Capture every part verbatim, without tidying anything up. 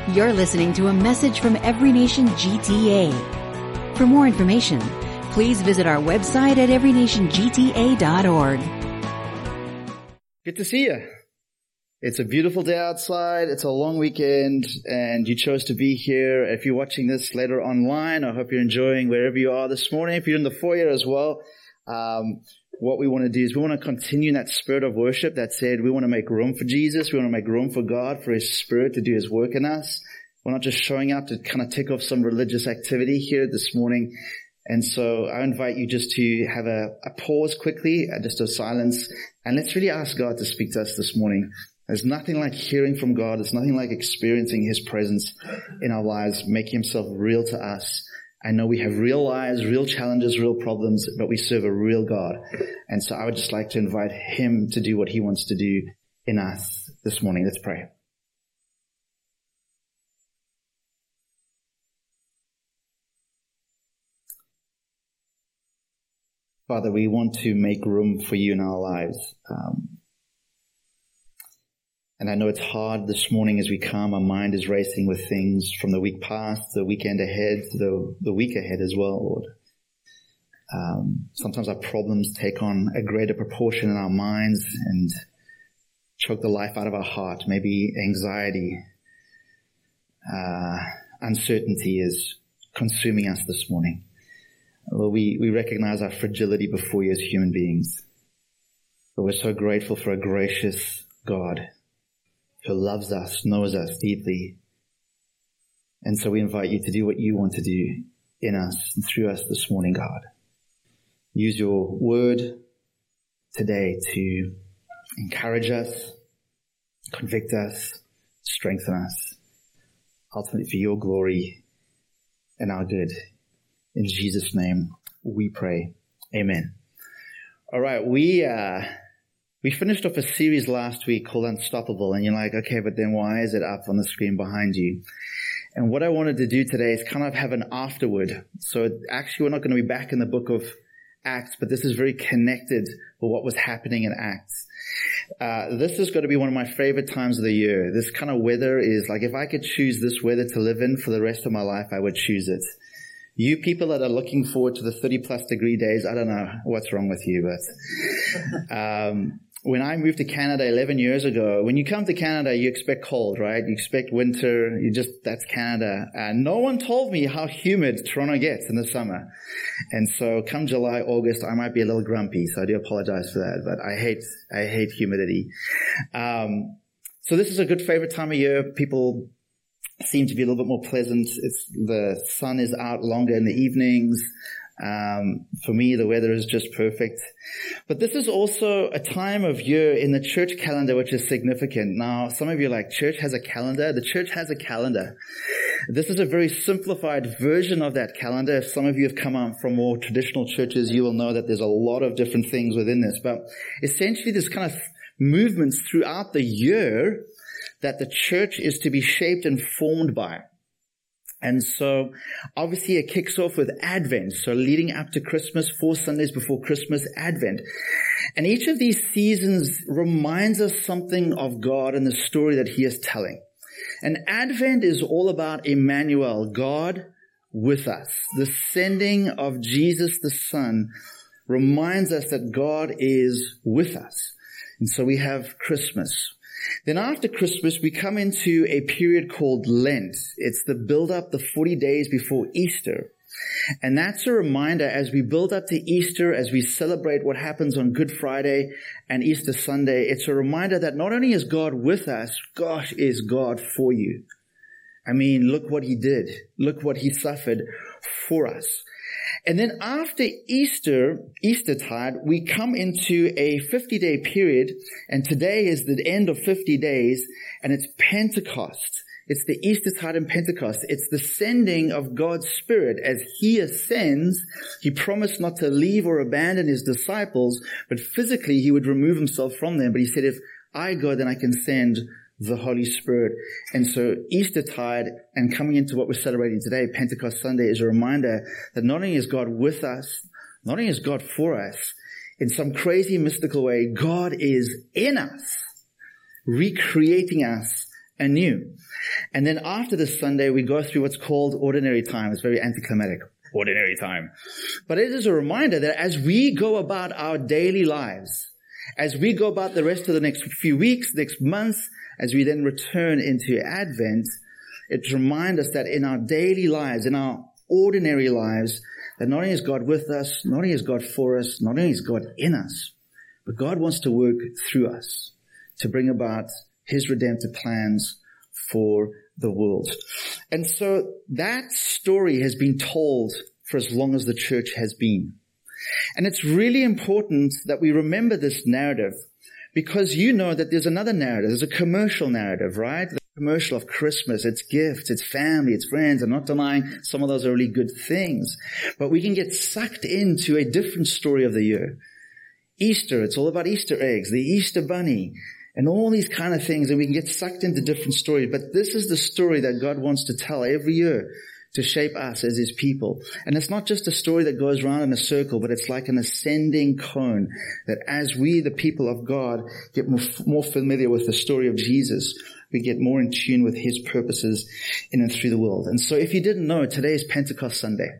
You're listening to a message from Every Nation G T A. For more information, please visit our website at every nation g t a dot org. Good to see you. It's a beautiful day outside. It's a long weekend, and you chose to be here. If you're watching this later online, I hope you're enjoying wherever you are this morning. If you're in the foyer as well, um, what we want to do is we want to continue in that spirit of worship that said we want to make room for Jesus. We want to make room for God, for His Spirit to do His work in us. We're not just showing up to kind of tick off some religious activity here this morning. And so I invite you just to have a, a pause quickly, uh, just a silence, and let's really ask God to speak to us this morning. There's nothing like hearing from God. There's nothing like experiencing His presence in our lives, making Himself real to us. I know we have real lives, real challenges, real problems, but we serve a real God. And so I would just like to invite Him to do what He wants to do in us this morning. Let's pray. Father, we want to make room for You in our lives. Um, and I know it's hard this morning as we come. Our mind is racing with things from the week past, the weekend ahead, the, the week ahead as well, Lord. Um, sometimes our problems take on a greater proportion in our minds and choke the life out of our heart. Maybe anxiety, uh, uncertainty is consuming us this morning. Lord, we, we recognize our fragility before You as human beings. But we're so grateful for a gracious God who loves us, knows us deeply. And so we invite You to do what You want to do in us and through us this morning, God. Use Your word today to encourage us, convict us, strengthen us, ultimately for Your glory and our good. In Jesus' name we pray. Amen. All right, we uh we finished off a series last week called Unstoppable, and you're like, okay, but then why is it up on the screen behind you? And what I wanted to do today is kind of have an afterward. So actually, we're not going to be back in the book of Acts, but this is very connected with what was happening in Acts. Uh, this is going to be one of my favorite times of the year. This kind of weather is like, if I could choose this weather to live in for the rest of my life, I would choose it. You people that are looking forward to the thirty plus degree days, I don't know what's wrong with you, but um, when I moved to Canada eleven years ago, when you come to Canada, you expect cold, right? You expect winter. You just, that's Canada. And no one told me how humid Toronto gets in the summer. And so come July, August, I might be a little grumpy. So I do apologize for that, but I hate, I hate humidity. Um, so this is a good favorite time of year. People seem to be a little bit more pleasant. It's, the sun is out longer in the evenings. Um, for me, the weather is just perfect. But this is also a time of year in the church calendar which is significant. Now, some of you are like, church has a calendar? The church has a calendar. This is a very simplified version of that calendar. If some of you have come out from more traditional churches, you will know that there's a lot of different things within this. But essentially, there's kind of movements throughout the year that the church is to be shaped and formed by. And so obviously it kicks off with Advent. So leading up to Christmas, four Sundays before Christmas, Advent. And each of these seasons reminds us something of God and the story that He is telling. And Advent is all about Emmanuel, God with us. The sending of Jesus the Son reminds us that God is with us. And so we have Christmas. Then after Christmas, we come into a period called Lent. It's the build-up, the forty days before Easter. And that's a reminder as we build up to Easter, as we celebrate what happens on Good Friday and Easter Sunday, it's a reminder that not only is God with us, gosh, is God for you. I mean, look what He did. Look what He suffered for us. And then after Easter, Eastertide, we come into a fifty-day period, and today is the end of fifty days, and it's Pentecost. It's the Eastertide and Pentecost. It's the sending of God's Spirit. As He ascends, He promised not to leave or abandon His disciples, but physically He would remove Himself from them. But He said, if I go, then I can send the Holy Spirit. And so Eastertide and coming into what we're celebrating today, Pentecost Sunday, is a reminder that not only is God with us, not only is God for us, in some crazy mystical way, God is in us, recreating us anew. And then after this Sunday, we go through what's called ordinary time. It's very anticlimactic. Ordinary time. But it is a reminder that as we go about our daily lives, as we go about the rest of the next few weeks, next months, as we then return into Advent, it reminds us that in our daily lives, in our ordinary lives, that not only is God with us, not only is God for us, not only is God in us, but God wants to work through us to bring about his redemptive plans for the world. And so that story has been told for as long as the church has been. And it's really important that we remember this narrative, because you know that there's another narrative. There's a commercial narrative, right? The commercial of Christmas. It's gifts, it's family, it's friends. I'm not denying some of those are really good things. But we can get sucked into a different story of the year. Easter, it's all about Easter eggs, the Easter bunny, and all these kind of things. And we can get sucked into different stories. But this is the story that God wants to tell every year to shape us as his people. And it's not just a story that goes around in a circle, but it's like an ascending cone, that as we, the people of God, get more, more familiar with the story of Jesus, we get more in tune with his purposes in and through the world. And so if you didn't know, today is Pentecost Sunday.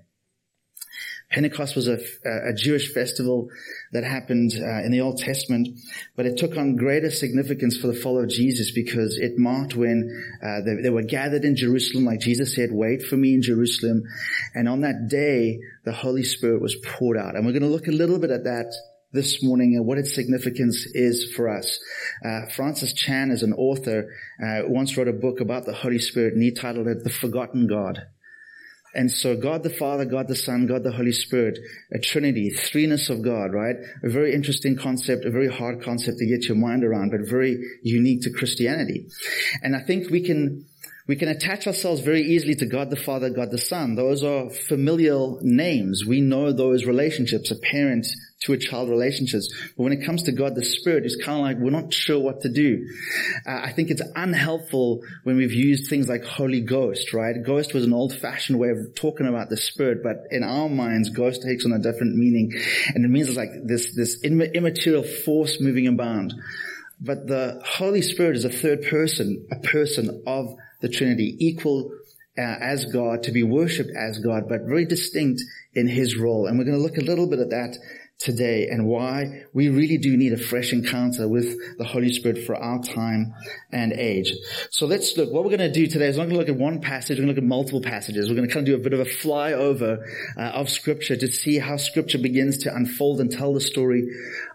Pentecost was a, a Jewish festival that happened uh, in the Old Testament, but it took on greater significance for the follower of Jesus because it marked when uh, they, they were gathered in Jerusalem, like Jesus said, wait for me in Jerusalem. And on that day, the Holy Spirit was poured out. And we're going to look a little bit at that this morning and what its significance is for us. Uh, Francis Chan, as an author, uh, once wrote a book about the Holy Spirit, and he titled it The Forgotten God. And so God the Father, God the Son, God the Holy Spirit, a Trinity, threeness of God, right? A very interesting concept, a very hard concept to get your mind around, but very unique to Christianity. And I think we can, we can attach ourselves very easily to God the Father, God the Son. Those are familial names. We know those relationships, a parent to a child relationships. But when it comes to God the Spirit, it's kind of like we're not sure what to do. Uh, I think it's unhelpful when we've used things like Holy Ghost, right? Ghost was an old-fashioned way of talking about the Spirit, but in our minds, ghost takes on a different meaning. And it means it's like this, this immaterial force moving about. But the Holy Spirit is a third person, a person of the Trinity, equal uh, as God, to be worshipped as God, but very distinct in his role. And we're going to look a little bit at that today and why we really do need a fresh encounter with the Holy Spirit for our time and age. So let's look. What we're going to do today is not going to look at one passage. We're going to look at multiple passages. We're going to kind of do a bit of a flyover uh, of Scripture to see how Scripture begins to unfold and tell the story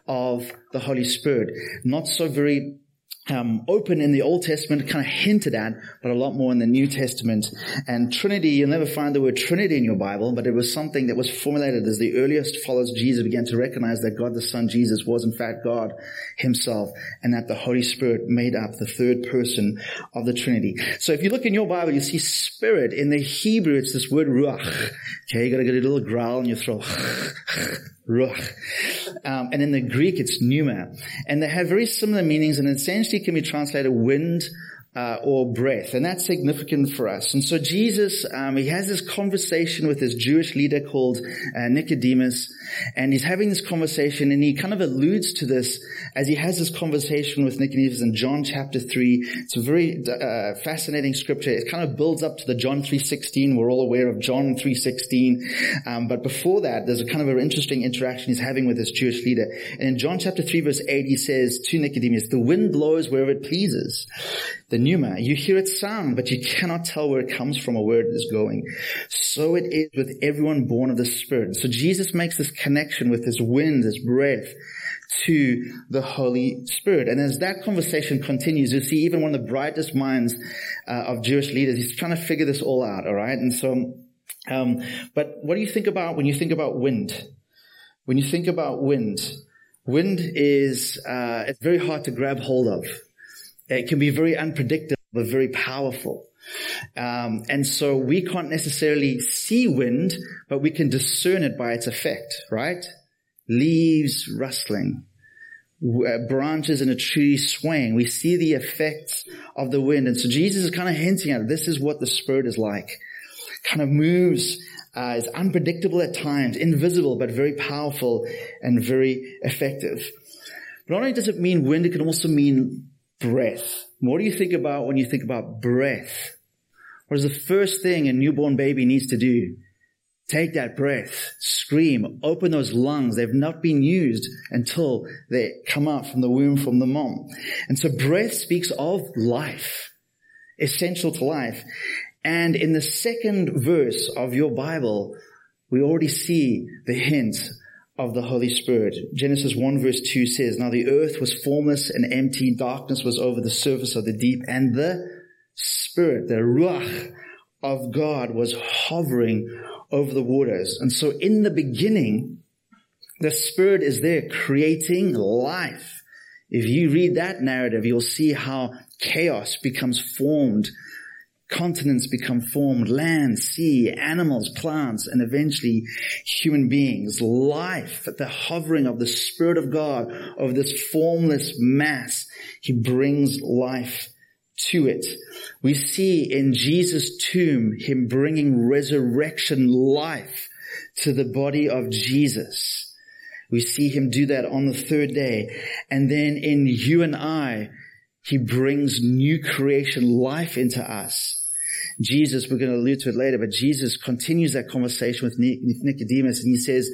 of the Holy Spirit. Not so very Um, open in the Old Testament, kind of hinted at, but a lot more in the New Testament. And Trinity, you'll never find the word Trinity in your Bible, but it was something that was formulated as the earliest followers of Jesus began to recognize that God the Son, Jesus, was in fact God himself, and that the Holy Spirit made up the third person of the Trinity. So if you look in your Bible, you see Spirit. In the Hebrew, it's this word ruach. Okay, you gotta get a little growl in your throat. Ruach. Um, and in the Greek, it's pneuma. And they have very similar meanings, and essentially can be translated wind uh, or breath. And that's significant for us. And so Jesus, um, he has this conversation with this Jewish leader called uh, Nicodemus. And he's having this conversation, and he kind of alludes to this as he has this conversation with Nicodemus in John chapter three. It's a very uh, fascinating scripture. It kind of builds up to the John three sixteen. We're all aware of John three sixteen. Um, but before that, there's a kind of an interesting interaction he's having with this Jewish leader. And in John chapter three verse eight, he says to Nicodemus, the wind blows wherever it pleases. The pneuma, you hear its sound, but you cannot tell where it comes from or where it is going. So it is with everyone born of the Spirit. So Jesus makes this connection with this wind, this breath, to the Holy Spirit. And as that conversation continues, you see even one of the brightest minds uh, of Jewish leaders, he's trying to figure this all out, all right? And so, um, but what do you think about when you think about wind? When you think about wind, wind is, uh, it's very hard to grab hold of. It can be very unpredictable, but very powerful. Um, and so we can't necessarily see wind, but we can discern it by its effect, right? Leaves rustling, uh, branches in a tree swaying. We see the effects of the wind. And so Jesus is kind of hinting at this is what the Spirit is like. Kind of moves, uh, is unpredictable at times, invisible, but very powerful and very effective. But not only does it mean wind, it can also mean breath. What do you think about when you think about breath? What is the first thing a newborn baby needs to do? Take that breath, scream, open those lungs. They've not been used until they come out from the womb from the mom. And so breath speaks of life, essential to life. And in the second verse of your Bible, we already see the hint of the Holy Spirit. Genesis one verse two says, "Now the earth was formless and empty, darkness was over the surface of the deep, and the Spirit, the Ruach of God, was hovering over the waters." And so in the beginning, the Spirit is there creating life. If you read that narrative, you'll see how chaos becomes formed. Continents become formed, land, sea, animals, plants, and eventually human beings. Life, the hovering of the Spirit of God over this formless mass. He brings life to it. We see in Jesus' tomb him bringing resurrection life to the body of Jesus. We see him do that on the third day. And then in you and I, he brings new creation life into us. Jesus, we're going to allude to it later, but Jesus continues that conversation with Nicodemus, and he says,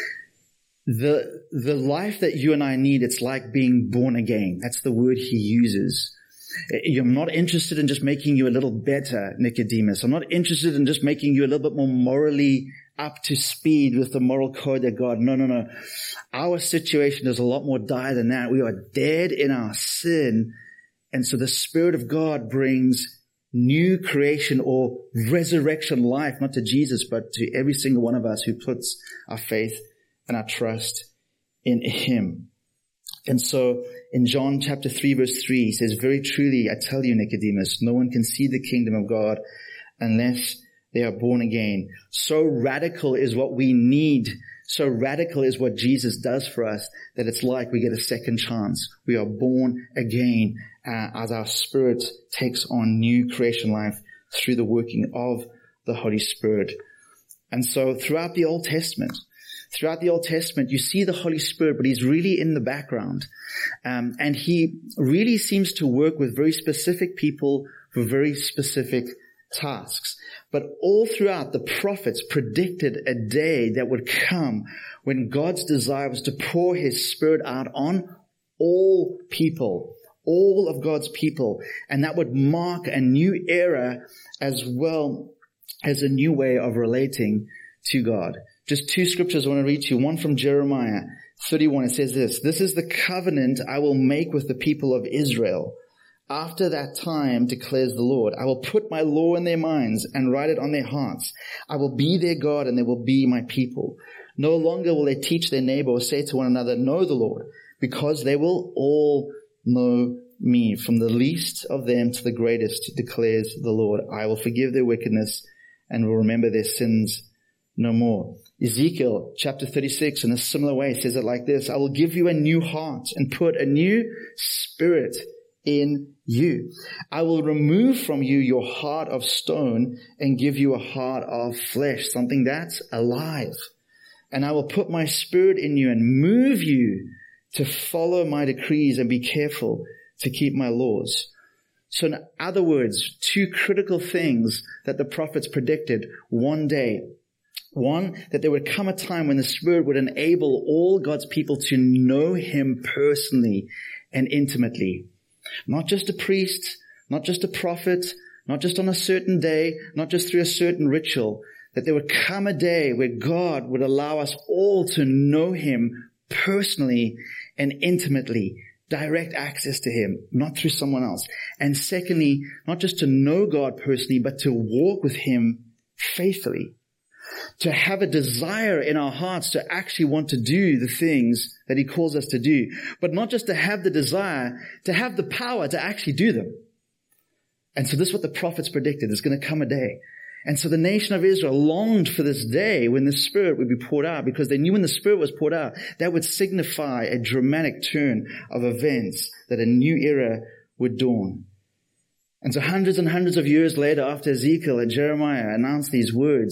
the, the life that you and I need, it's like being born again. That's the word he uses. I'm not interested in just making you a little better, Nicodemus. I'm not interested in just making you a little bit more morally up to speed with the moral code of God. No, no, no. Our situation is a lot more dire than that. We are dead in our sin. And so the Spirit of God brings new creation or resurrection life, not to Jesus, but to every single one of us who puts our faith and our trust in him. And so in John chapter three, verse three, he says, "Very truly, I tell you, Nicodemus, no one can see the kingdom of God unless they are born again." So radical is what we need. So radical is what Jesus does for us that it's like we get a second chance. We are born again uh, as our spirit takes on new creation life through the working of the Holy Spirit. And so throughout the Old Testament, throughout the Old Testament, you see the Holy Spirit, but he's really in the background. Um, and he really seems to work with very specific people for very specific tasks. But all throughout, the prophets predicted a day that would come when God's desire was to pour his Spirit out on all people, all of God's people. And that would mark a new era as well as a new way of relating to God. Just two scriptures I want to read to you. One from Jeremiah thirty-one. It says this, "This is the covenant I will make with the people of Israel. After that time, declares the Lord, I will put my law in their minds and write it on their hearts. I will be their God and they will be my people. No longer will they teach their neighbor or say to one another, know the Lord, because they will all know me, from the least of them to the greatest, declares the Lord. I will forgive their wickedness and will remember their sins no more." Ezekiel chapter thirty-six in a similar way says it like this, "I will give you a new heart and put a new spirit in you. I will remove from you your heart of stone and give you a heart of flesh," something that's alive. "And I will put my spirit in you and move you to follow my decrees and be careful to keep my laws." So in other words, two critical things that the prophets predicted one day. One, that there would come a time when the Spirit would enable all God's people to know him personally and intimately. Not just a priest, not just a prophet, not just on a certain day, not just through a certain ritual, that there would come a day where God would allow us all to know him personally and intimately, direct access to him, not through someone else. And secondly, not just to know God personally, but to walk with him faithfully. To have a desire in our hearts to actually want to do the things that he calls us to do. But not just to have the desire, to have the power to actually do them. And so this is what the prophets predicted. There's going to come a day. And so the nation of Israel longed for this day when the Spirit would be poured out, because they knew when the Spirit was poured out, that would signify a dramatic turn of events, that a new era would dawn. And so hundreds and hundreds of years later, after Ezekiel and Jeremiah announced these words,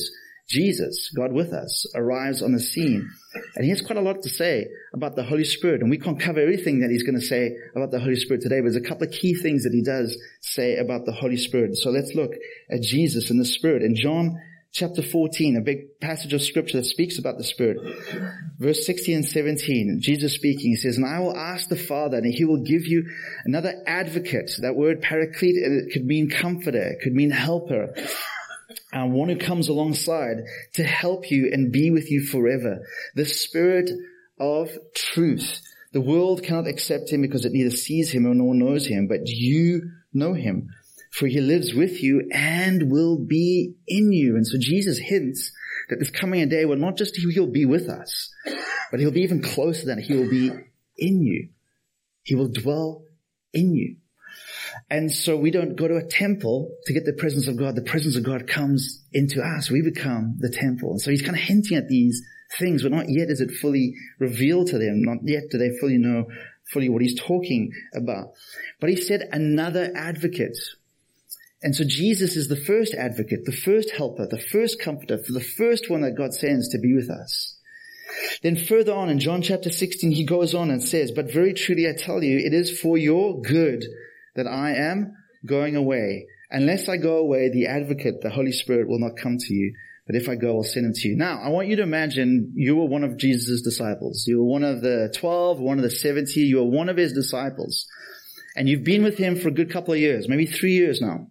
Jesus, God with us, arrives on the scene. And he has quite a lot to say about the Holy Spirit. And we can't cover everything that he's going to say about the Holy Spirit today, but there's a couple of key things that he does say about the Holy Spirit. So let's look at Jesus and the Spirit. In John chapter fourteen, a big passage of scripture that speaks about the Spirit. Verse sixteen and seventeen, Jesus speaking, he says, "And I will ask the Father, and he will give you another advocate." That word paraclete, it could mean comforter, it could mean helper. Um, one who comes alongside to help you and be with you forever. The Spirit of truth. The world cannot accept him because it neither sees him nor knows him, but you know him, for he lives with you and will be in you. And so Jesus hints that there's coming a day where not just he'll be with us, but he'll be even closer than he will be in you. He will dwell in you. And so we don't go to a temple to get the presence of God. The presence of God comes into us. We become the temple. And so he's kind of hinting at these things, but not yet is it fully revealed to them. Not yet do they fully know fully what he's talking about. But he said another advocate. And so Jesus is the first advocate, the first helper, the first comforter, the first one that God sends to be with us. Then further on in John chapter sixteen, he goes on and says, "But very truly I tell you, it is for your good that I am going away. Unless I go away, the advocate, the Holy Spirit, will not come to you. But if I go, I'll send him to you." Now, I want you to imagine you were one of Jesus' disciples. You were one of the twelve, one of the seventy. You were one of his disciples. And you've been with him for a good couple of years, maybe three years now.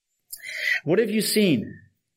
What have you seen?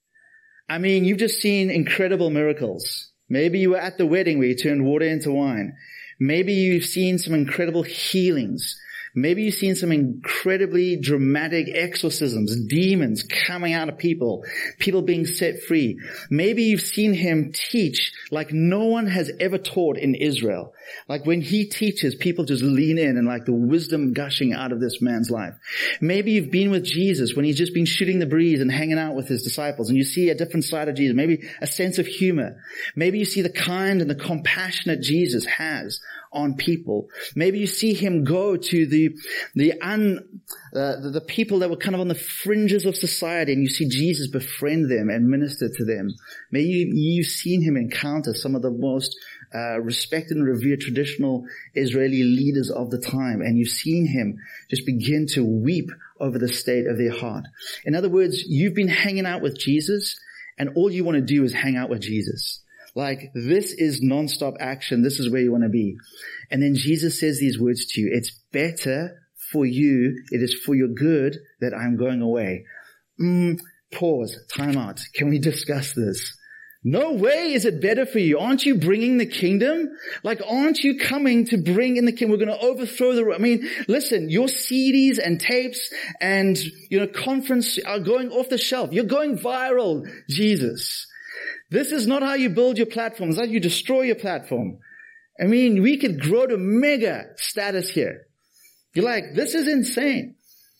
I mean, you've just seen incredible miracles. Maybe you were at the wedding where you turned water into wine. Maybe you've seen some incredible healings. Maybe you've seen some incredibly dramatic exorcisms, demons coming out of people, people being set free. Maybe you've seen him teach like no one has ever taught in Israel. Like when he teaches, people just lean in and like the wisdom gushing out of this man's life. Maybe you've been with Jesus when he's just been shooting the breeze and hanging out with his disciples, and you see a different side of Jesus, maybe a sense of humor. Maybe you see the kind and the compassionate Jesus has on people. Maybe you see him go to the the un uh, the, the people that were kind of on the fringes of society, and you see Jesus befriend them and minister to them. Maybe you, you've seen him encounter some of the most uh, respected and revered traditional Israeli leaders of the time, and you've seen him just begin to weep over the state of their heart. In other words, you've been hanging out with Jesus, and all you want to do is hang out with Jesus. Like, this is nonstop action. This is where you want to be. And then Jesus says these words to you. "It's better for you. It is for your good that I'm going away." Mm, pause. Time out. Can we discuss this? No way is it better for you. Aren't you bringing the kingdom? Like, aren't you coming to bring in the kingdom? We're going to overthrow the, I mean, listen, your C Ds and tapes and, you know, conference are going off the shelf. You're going viral, Jesus. This is not how you build your platform. It's how you destroy your platform. I mean, we could grow to mega status here. You're like, this is insane.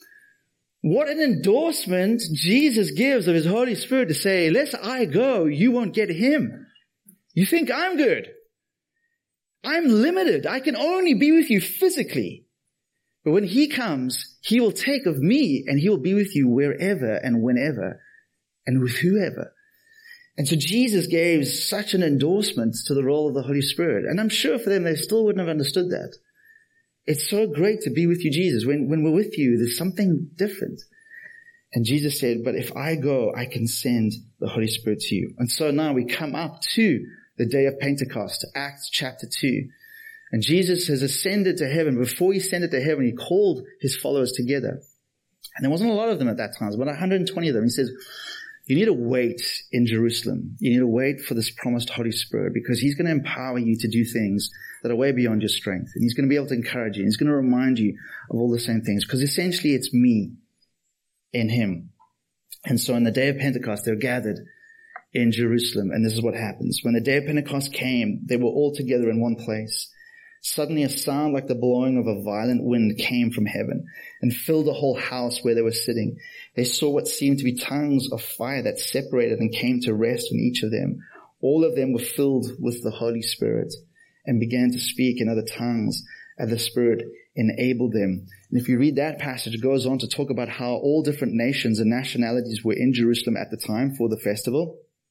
What an endorsement Jesus gives of his Holy Spirit to say, unless I go, you won't get him. You think I'm good. I'm limited. I can only be with you physically. But when he comes, he will take of me and he will be with you wherever and whenever and with whoever. And so Jesus gave such an endorsement to the role of the Holy Spirit. And I'm sure for them, they still wouldn't have understood that. It's so great to be with you, Jesus. When, when we're with you, there's something different. And Jesus said, but if I go, I can send the Holy Spirit to you. And so now we come up to the day of Pentecost, Acts chapter two. And Jesus has ascended to heaven. Before he ascended to heaven, he called his followers together. And there wasn't a lot of them at that time. It was about one hundred twenty of them. He says, you need to wait in Jerusalem. You need to wait for this promised Holy Spirit, because he's going to empower you to do things that are way beyond your strength. And he's going to be able to encourage you. He's going to remind you of all the same things, because essentially it's me in him. And so on the day of Pentecost, they're gathered in Jerusalem. And this is what happens. When the day of Pentecost came, they were all together in one place. Suddenly a sound like the blowing of a violent wind came from heaven and filled the whole house where they were sitting. They saw what seemed to be tongues of fire that separated and came to rest on each of them. All of them were filled with the Holy Spirit and began to speak in other tongues as the Spirit enabled them. And if you read that passage, it goes on to talk about how all different nations and nationalities were in Jerusalem at the time for the festival.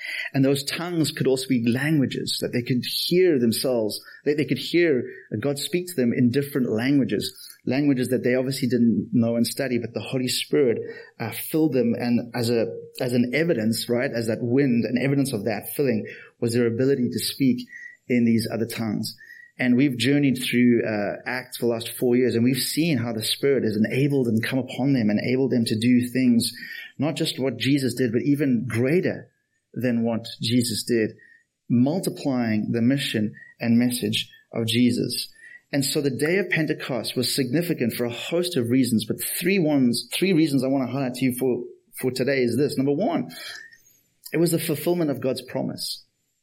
And those tongues could also be languages, that they could hear themselves, that they could hear God speak to them in different languages, languages that they obviously didn't know and study, but the Holy Spirit uh, filled them, and as a as an evidence, right, as that wind, an evidence of that filling was their ability to speak in these other tongues. And we've journeyed through uh, Acts for the last four years, and we've seen how the Spirit has enabled and come upon them, enabled them to do things, not just what Jesus did, but even greater than what Jesus did, multiplying the mission and message of Jesus. And so the day of Pentecost was significant for a host of reasons, but three ones, three reasons I want to highlight to you for, for today is this. Number one, it was the fulfillment of God's promise.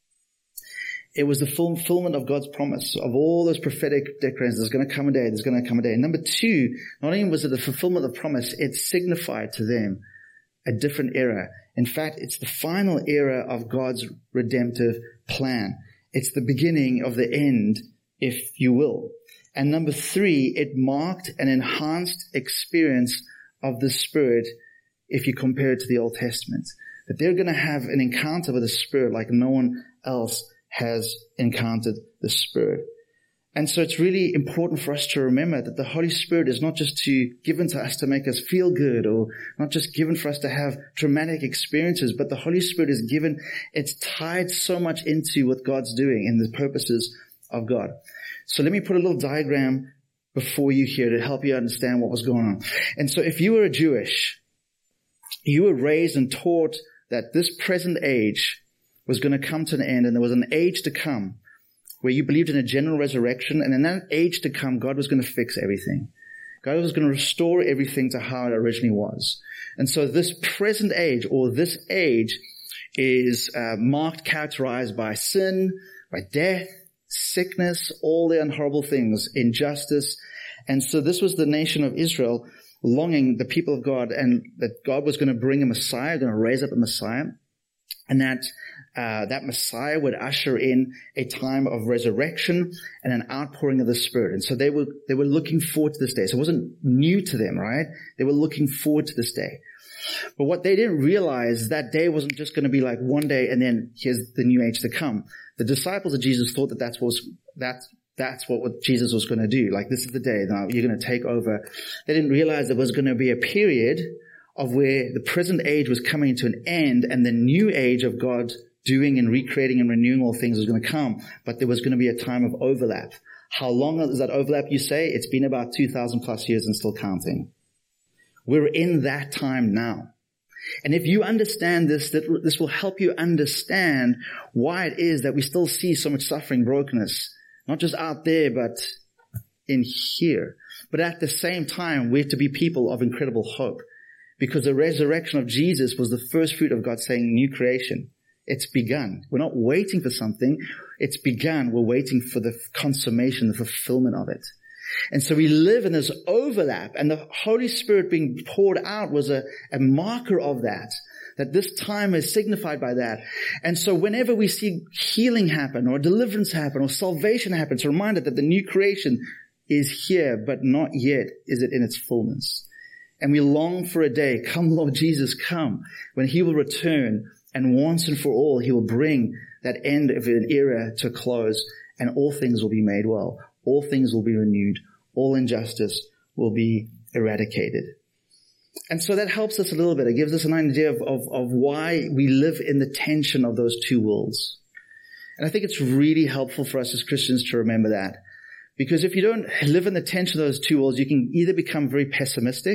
It was the fulfillment of God's promise of all those prophetic declarations. There's going to come a day. There's going to come a day. And number two, not only was it the fulfillment of the promise, it signified to them a different era. In fact, it's the final era of God's redemptive plan. It's the beginning of the end, if you will. And number three, it marked an enhanced experience of the Spirit if you compare it to the Old Testament. That they're going to have an encounter with the Spirit like no one else has encountered the Spirit. And so it's really important for us to remember that the Holy Spirit is not just to given to us to make us feel good, or not just given for us to have dramatic experiences, but the Holy Spirit is given, it's tied so much into what God's doing and the purposes of God. So let me put a little diagram before you here to help you understand what was going on. And so if you were a Jewish, you were raised and taught that this present age was going to come to an end, and there was an age to come where you believed in a general resurrection, and in that age to come, God was going to fix everything. God was going to restore everything to how it originally was. And so this present age, or this age, is uh, marked, characterized by sin, by death, sickness, all the horrible things, injustice. And so this was the nation of Israel longing, the people of God, and that God was going to bring a Messiah, going to raise up a Messiah, and that Uh, that Messiah would usher in a time of resurrection and an outpouring of the Spirit. And so they were, they were looking forward to this day. So it wasn't new to them, right? They were looking forward to this day. But what they didn't realize, that day wasn't just going to be like one day and then here's the new age to come. The disciples of Jesus thought that that's what was, that's, that's what, what Jesus was going to do. Like, this is the day now you're going to take over. They didn't realize there was going to be a period of where the present age was coming to an end, and the new age of God doing and recreating and renewing all things was going to come. But there was going to be a time of overlap. How long is that overlap, you say? It's been about two thousand plus years and still counting. We're in that time now. And if you understand this, that this will help you understand why it is that we still see so much suffering, brokenness, not just out there, but in here. But at the same time, we're to be people of incredible hope, because the resurrection of Jesus was the first fruit of God saying new creation. It's begun. We're not waiting for something. It's begun. We're waiting for the consummation, the fulfillment of it. And so we live in this overlap, and the Holy Spirit being poured out was a, a marker of that, that this time is signified by that. And so whenever we see healing happen, or deliverance happen, or salvation happen, it's a reminder that the new creation is here, but not yet is it in its fullness. And we long for a day, come Lord Jesus, come, when he will return, and once and for all, he will bring that end of an era to a close, and all things will be made well. All things will be renewed. All injustice will be eradicated. And so that helps us a little bit. It gives us an idea of, of, of why we live in the tension of those two worlds. And I think it's really helpful for us as Christians to remember that. Because if you don't live in the tension of those two worlds, you can either become very pessimistic,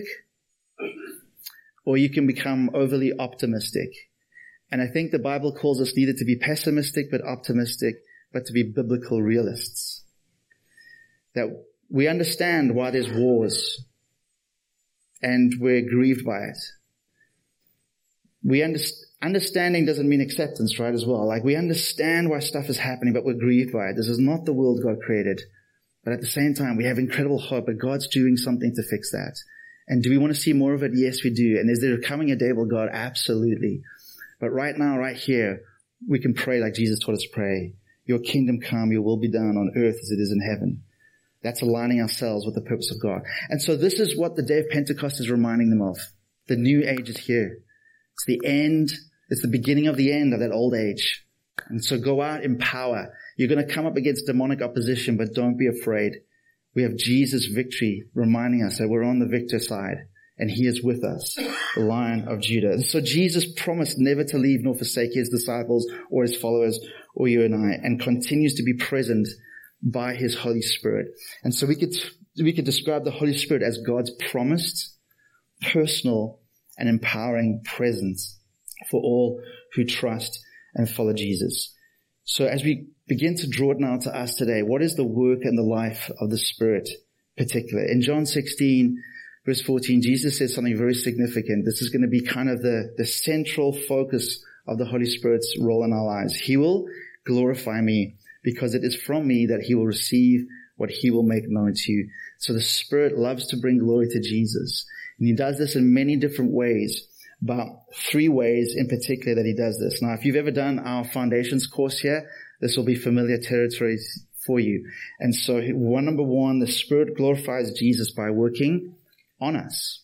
or you can become overly optimistic. And I think the Bible calls us neither to be pessimistic but optimistic, but to be biblical realists. That we understand why there's wars, and we're grieved by it. We understand, understanding doesn't mean acceptance, right, as well. Like, we understand why stuff is happening, but we're grieved by it. This is not the world God created. But at the same time, we have incredible hope that God's doing something to fix that. And do we want to see more of it? Yes, we do. And is there coming a day, will God? Absolutely. But right now, right here, we can pray like Jesus taught us to pray. Your kingdom come, your will be done on earth as it is in heaven. That's aligning ourselves with the purpose of God. And so this is what the day of Pentecost is reminding them of. The new age is here. It's the end It's the beginning of the end of that old age. And so go out in power. You're going to come up against demonic opposition, but don't be afraid. We have Jesus' victory reminding us that we're on the victor side, and he is with us, the Lion of Judah. And so Jesus promised never to leave nor forsake his disciples or his followers or you and I, and continues to be present by his Holy Spirit. And so we could, we could describe the Holy Spirit as God's promised, personal, and empowering presence for all who trust and follow Jesus. So as we begin to draw it now to us today, what is the work and the life of the Spirit particularly? In John sixteen, verse fourteen, Jesus says something very significant. This is going to be kind of the, the central focus of the Holy Spirit's role in our lives. He will glorify me, because it is from me that he will receive what he will make known to you. So the Spirit loves to bring glory to Jesus. And he does this in many different ways, but three ways in particular that he does this. Now, if you've ever done our foundations course here, this will be familiar territory for you. And so one, number one, the Spirit glorifies Jesus by working on us,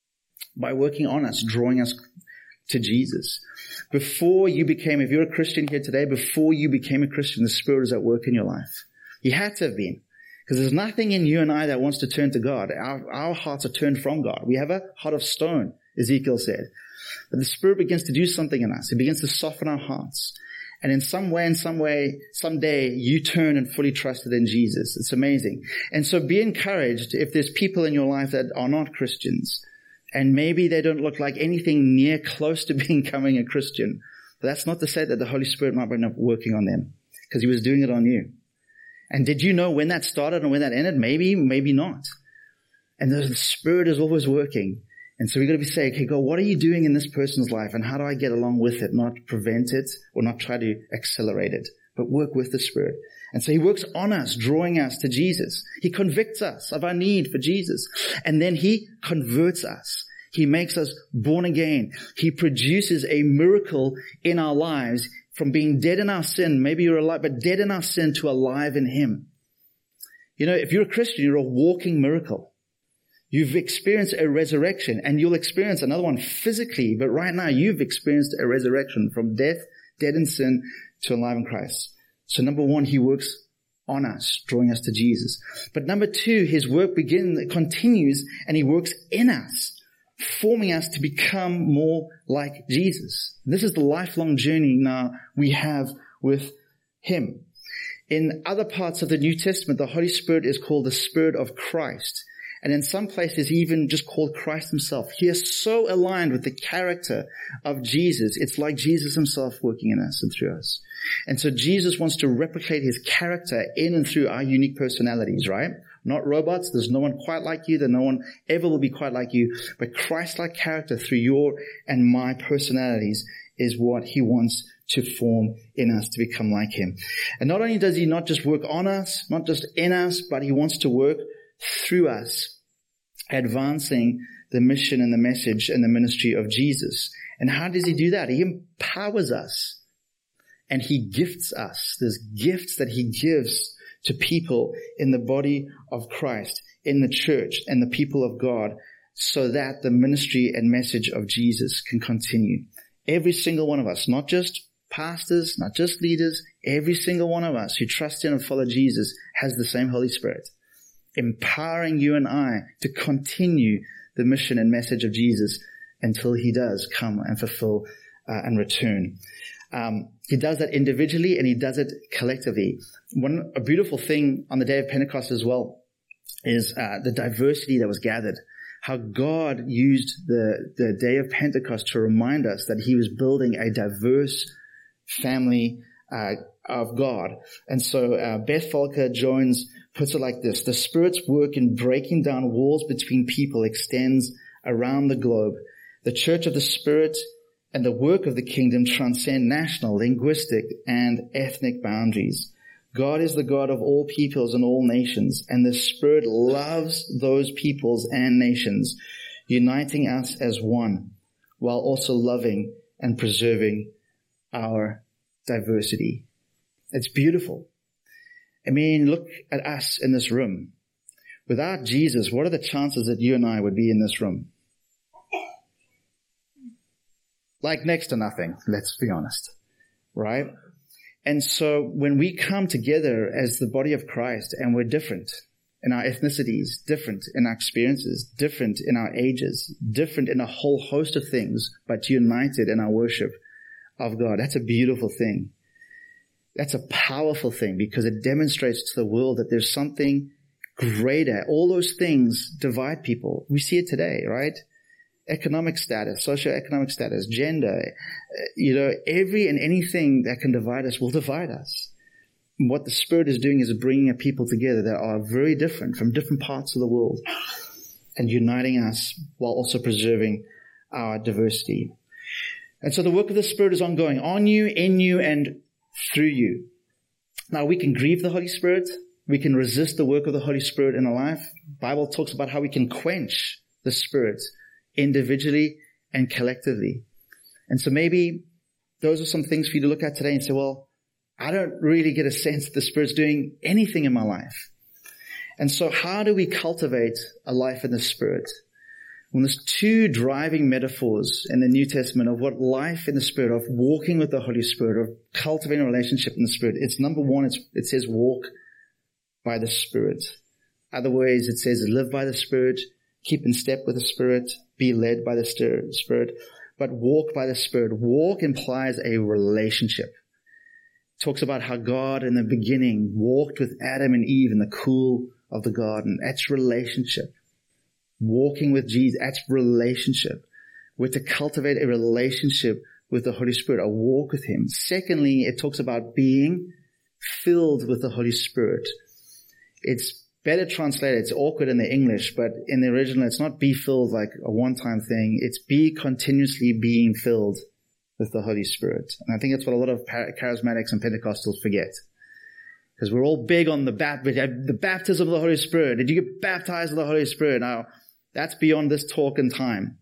by working on us, drawing us to Jesus. Before you became, if you're a Christian here today, before you became a Christian, the Spirit is at work in your life. You had to have been, because there's nothing in you and I that wants to turn to God. Our, our hearts are turned from God. We have a heart of stone, Ezekiel said. But the Spirit begins to do something in us. It begins to soften our hearts. And in some way, in some way, someday you turn and fully trusted in Jesus. It's amazing. And so be encouraged if there's people in your life that are not Christians, and maybe they don't look like anything near close to becoming a Christian. But that's not to say that the Holy Spirit might be working on them, because he was doing it on you. And did you know when that started and when that ended? Maybe, maybe not. And the Spirit is always working. And so we've got to be saying, okay, God, what are you doing in this person's life, and how do I get along with it? Not prevent it or not try to accelerate it, but work with the Spirit. And so he works on us, drawing us to Jesus. He convicts us of our need for Jesus. And then he converts us. He makes us born again. He produces a miracle in our lives from being dead in our sin. Maybe you're alive, but dead in our sin to alive in him. You know, if you're a Christian, you're a walking miracle. You've experienced a resurrection, and you'll experience another one physically, but right now you've experienced a resurrection from death, dead in sin, to alive in Christ. So number one, he works on us, drawing us to Jesus. But number two, his work begins, continues, and he works in us, forming us to become more like Jesus. This is the lifelong journey now we have with him. In other parts of the New Testament, the Holy Spirit is called the Spirit of Christ. And in some places, even just called Christ himself. He is so aligned with the character of Jesus. It's like Jesus himself working in us and through us. And so Jesus wants to replicate his character in and through our unique personalities, right? Not robots. There's no one quite like you. There no one ever will be quite like you. But Christ-like character through your and my personalities is what he wants to form in us to become like him. And not only does he not just work on us, not just in us, but he wants to work through us, advancing the mission and the message and the ministry of Jesus. And how does he do that? He empowers us, and he gifts us. There's gifts that he gives to people in the body of Christ, in the church and the people of God, so that the ministry and message of Jesus can continue. Every single one of us, not just pastors, not just leaders, every single one of us who trust in and follow Jesus has the same Holy Spirit, empowering you and I to continue the mission and message of Jesus until he does come and fulfill uh, and return. Um, he does that individually, and he does it collectively. One a beautiful thing on the day of Pentecost as well is uh, the diversity that was gathered. How God used the, the day of Pentecost to remind us that he was building a diverse family uh, of God. And so uh, Beth Falker joins, puts it like this: the Spirit's work in breaking down walls between people extends around the globe. The Church of the Spirit and the work of the kingdom transcend national, linguistic, and ethnic boundaries. God is the God of all peoples and all nations, and the Spirit loves those peoples and nations, uniting us as one, while also loving and preserving our diversity. It's beautiful. I mean, look at us in this room. Without Jesus, what are the chances that you and I would be in this room? Like next to nothing, let's be honest, right? And so when we come together as the body of Christ and we're different in our ethnicities, different in our experiences, different in our ages, different in a whole host of things, but united in our worship of God, that's a beautiful thing. That's a powerful thing because it demonstrates to the world that there's something greater. All those things divide people. We see it today, right? Economic status, socioeconomic status, gender, you know, every and anything that can divide us will divide us. And what the Spirit is doing is bringing a people together that are very different from different parts of the world and uniting us while also preserving our diversity. And so the work of the Spirit is ongoing on you, in you, and through you. Now, we can grieve the Holy Spirit. We can resist the work of the Holy Spirit in our life. The Bible talks about how we can quench the Spirit individually and collectively. And so maybe those are some things for you to look at today and say, well, I don't really get a sense that the Spirit's doing anything in my life. And so how do we cultivate a life in the Spirit? Well, there's two driving metaphors in the New Testament of what life in the Spirit, of walking with the Holy Spirit, of cultivating a relationship in the Spirit. It's number one, it's, it says walk by the Spirit. Other ways it says live by the Spirit, keep in step with the Spirit, be led by the Spirit, but walk by the Spirit. Walk implies a relationship. It talks about how God in the beginning walked with Adam and Eve in the cool of the garden. That's relationship. Walking with Jesus, that's relationship. We're to cultivate a relationship with the Holy Spirit, a walk with Him. Secondly, it talks about being filled with the Holy Spirit. It's better translated. It's awkward in the English, but in the original, it's not be filled like a one-time thing. It's be continuously being filled with the Holy Spirit. And I think that's what a lot of charismatics and Pentecostals forget. Because we're all big on the, bat- the baptism of the Holy Spirit. Did you get baptized with the Holy Spirit? Now, that's beyond this talk and time.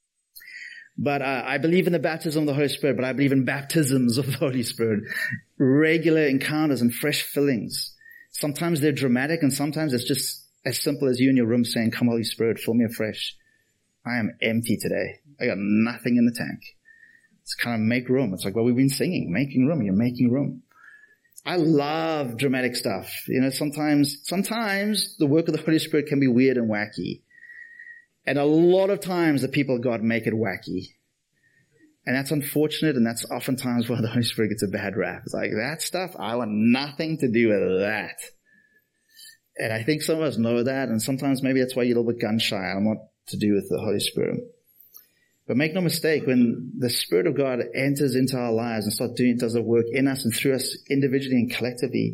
But uh, I believe in the baptism of the Holy Spirit, but I believe in baptisms of the Holy Spirit. Regular encounters and fresh fillings. Sometimes they're dramatic and sometimes it's just as simple as you in your room saying, come Holy Spirit, fill me afresh. I am empty today. I got nothing in the tank. It's kind of make room. It's like what we've been singing, making room. You're making room. I love dramatic stuff. You know, sometimes, sometimes the work of the Holy Spirit can be weird and wacky. And a lot of times the people of God make it wacky. And that's unfortunate, and that's oftentimes why the Holy Spirit gets a bad rap. It's like, that stuff, I want nothing to do with that. And I think some of us know that, and sometimes maybe that's why you're a little bit gun-shy on what to do with the Holy Spirit. But make no mistake, when the Spirit of God enters into our lives and starts doing, does the work in us and through us individually and collectively,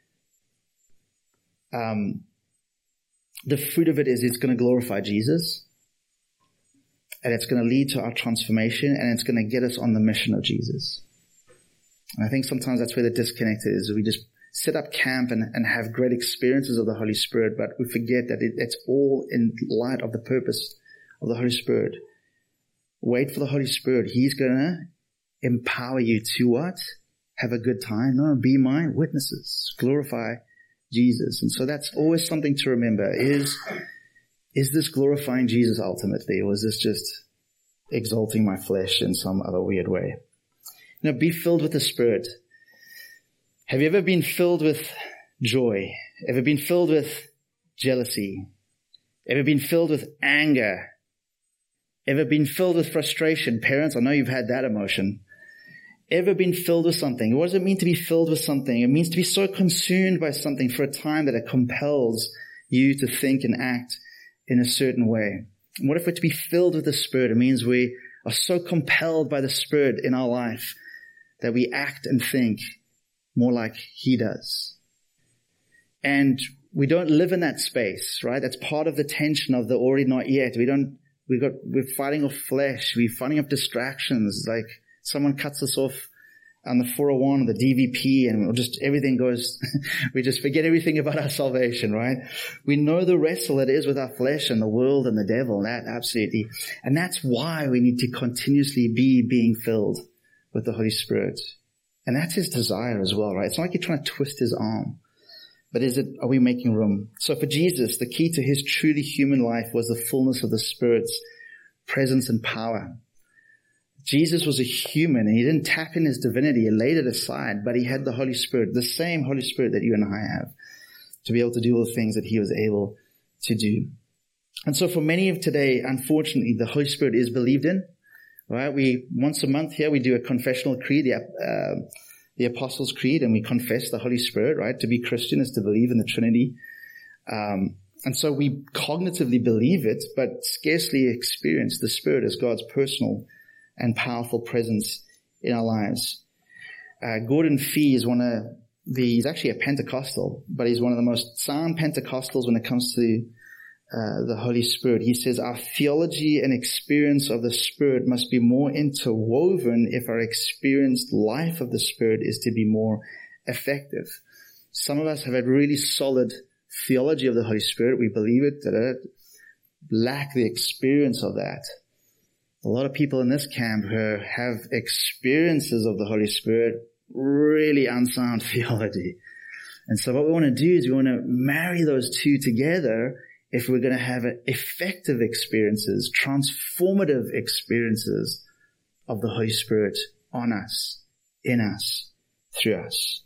um, the fruit of it is it's going to glorify Jesus. And it's going to lead to our transformation, and it's going to get us on the mission of Jesus. And I think sometimes that's where the disconnect is. We just set up camp and, and have great experiences of the Holy Spirit, but we forget that it, it's all in light of the purpose of the Holy Spirit. Wait for the Holy Spirit. He's going to empower you to what? Have a good time. No, be my witnesses. Glorify Jesus. And so that's always something to remember is... Is this glorifying Jesus ultimately, or is this just exalting my flesh in some other weird way? You know, be filled with the Spirit. Have you ever been filled with joy? Ever been filled with jealousy? Ever been filled with anger? Ever been filled with frustration? Parents, I know you've had that emotion. Ever been filled with something? What does it mean to be filled with something? It means to be so consumed by something for a time that it compels you to think and act in a certain way. And what if we're to be filled with the Spirit? It means we are so compelled by the Spirit in our life that we act and think more like He does. And we don't live in that space, right? That's part of the tension of the already not yet. We don't, we got, we're fighting off flesh. We're fighting off distractions. Like someone cuts us off on the four oh one or the D V P, and we'll just, everything goes, we just forget everything about our salvation, right? We know the wrestle that is with our flesh and the world and the devil, that absolutely. And that's why we need to continuously be being filled with the Holy Spirit. And that's His desire as well, right? It's not like you're trying to twist His arm, but is it, are we making room? So for Jesus, the key to His truly human life was the fullness of the Spirit's presence and power. Jesus was a human and he didn't tap in his divinity. He laid it aside, but he had the Holy Spirit, the same Holy Spirit that you and I have, to be able to do all the things that he was able to do. And so for many of today, unfortunately, the Holy Spirit is believed in, right? We, once a month here, we do a confessional creed, the, uh, the Apostles' Creed, and we confess the Holy Spirit, right? To be Christian is to believe in the Trinity. Um, and so we cognitively believe it, but scarcely experience the Spirit as God's personal and powerful presence in our lives. Uh, Gordon Fee is one of the, he's actually a Pentecostal, but he's one of the most sound Pentecostals when it comes to uh, the Holy Spirit. He says, our theology and experience of the Spirit must be more interwoven if our experienced life of the Spirit is to be more effective. Some of us have a really solid theology of the Holy Spirit. We believe it, that it lack the experience of that. A lot of people in this camp who have experiences of the Holy Spirit, really unsound theology. And so what we want to do is we want to marry those two together if we're going to have effective experiences, transformative experiences of the Holy Spirit on us, in us, through us.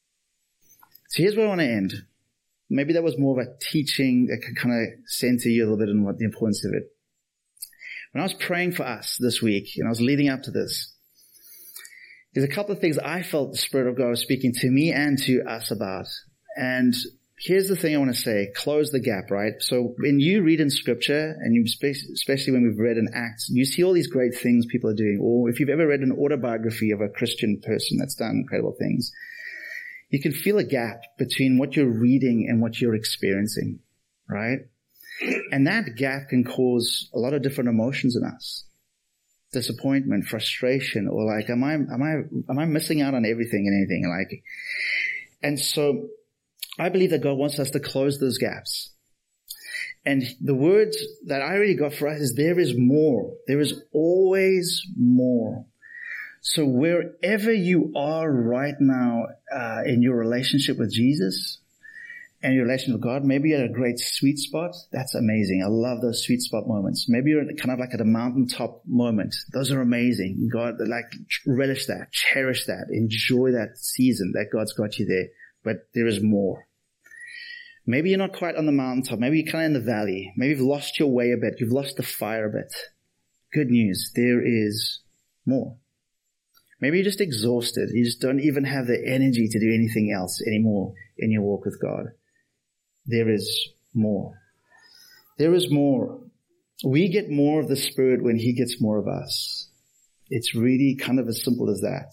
So here's where I want to end. Maybe that was more of a teaching that could kind of center you a little bit on what the importance of it. When I was praying for us this week, and I was leading up to this, there's a couple of things I felt the Spirit of God was speaking to me and to us about. And here's the thing I want to say, close the gap, right? So when you read in Scripture, and you especially when we've read in Acts, you see all these great things people are doing. Or if you've ever read an autobiography of a Christian person that's done incredible things, you can feel a gap between what you're reading and what you're experiencing, right? And that gap can cause a lot of different emotions in us. Disappointment, frustration, or like, am I, am I, am I missing out on everything and anything? Like, and so I believe that God wants us to close those gaps. And the words that I really got for us is there is more. There is always more. So wherever you are right now, uh, in your relationship with Jesus, and your relation with God, maybe you're at a great sweet spot. That's amazing. I love those sweet spot moments. Maybe you're kind of like at a mountaintop moment. Those are amazing. God, like, relish that, cherish that, enjoy that season that God's got you there. But there is more. Maybe you're not quite on the mountaintop. Maybe you're kind of in the valley. Maybe you've lost your way a bit. You've lost the fire a bit. Good news. There is more. Maybe you're just exhausted. You just don't even have the energy to do anything else anymore in your walk with God. There is more. There is more. We get more of the Spirit when He gets more of us. It's really kind of as simple as that.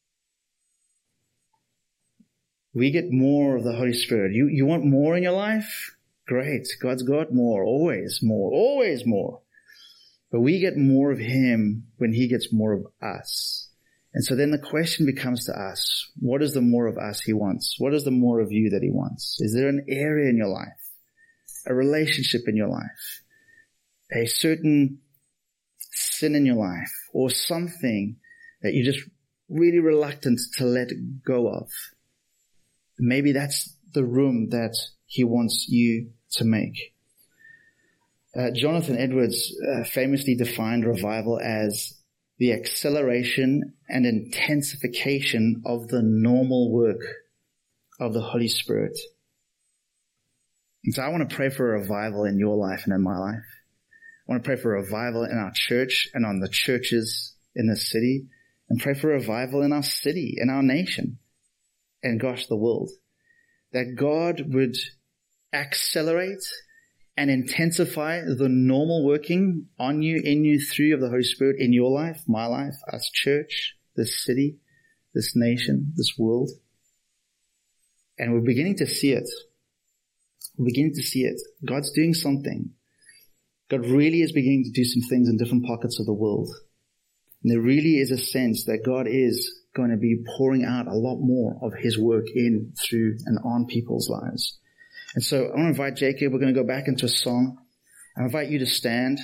We get more of the Holy Spirit. You, you want more in your life? Great. God's got more. Always more. Always more. But we get more of Him when He gets more of us. And so then the question becomes to us, what is the more of us He wants? What is the more of you that He wants? Is there an area in your life, a relationship in your life, a certain sin in your life, or something that you're just really reluctant to let go of? Maybe that's the room that He wants you to make. Uh, Jonathan Edwards uh, famously defined revival as the acceleration and intensification of the normal work of the Holy Spirit. And so I want to pray for a revival in your life and in my life. I want to pray for a revival in our church and on the churches in this city, and pray for a revival in our city, in our nation, and gosh, the world. That God would accelerate and intensify the normal working on you, in you, through you of the Holy Spirit in your life, my life, us church, this city, this nation, this world. And we're beginning to see it. We're beginning to see it. God's doing something. God really is beginning to do some things in different pockets of the world. And there really is a sense that God is going to be pouring out a lot more of His work in, through, and on people's lives. And so I want to invite Jacob. We're going to go back into a song. I invite you to stand.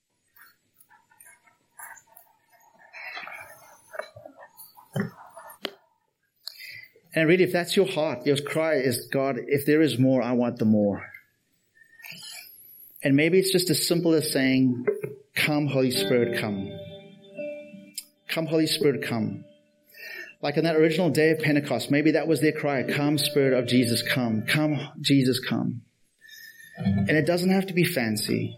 And really, if that's your heart, your cry is, God, if there is more, I want the more. And maybe it's just as simple as saying, come, Holy Spirit, come. Come, Holy Spirit, come. Like on that original day of Pentecost, maybe that was their cry. Come, Spirit of Jesus, come. Come, Jesus, come. And it doesn't have to be fancy.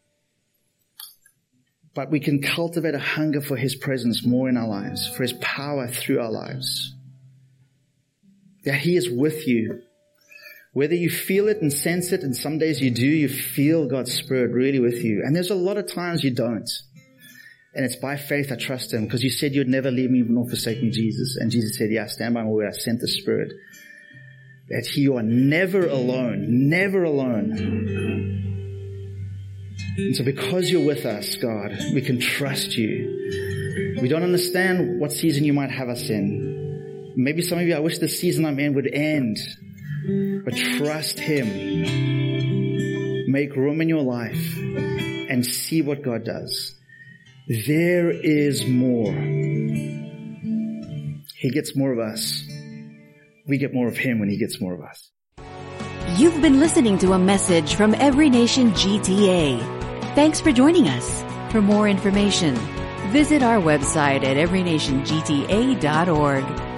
But we can cultivate a hunger for His presence more in our lives, for His power through our lives. That He is with you. Whether you feel it and sense it, and some days you do, you feel God's Spirit really with you. And there's a lot of times you don't. And it's by faith I trust Him, because you said you'd never leave me nor forsake me, Jesus. And Jesus said, yeah, stand by my word, I sent the Spirit. That you are never alone, never alone. And so because you're with us, God, we can trust you. We don't understand what season you might have us in. Maybe some of you, I wish the season I'm in would end. But trust Him. Make room in your life and see what God does. There is more. He gets more of us. We get more of Him when He gets more of us. You've been listening to a message from Every Nation G T A. Thanks for joining us. For more information, visit our website at every nation g t a dot org.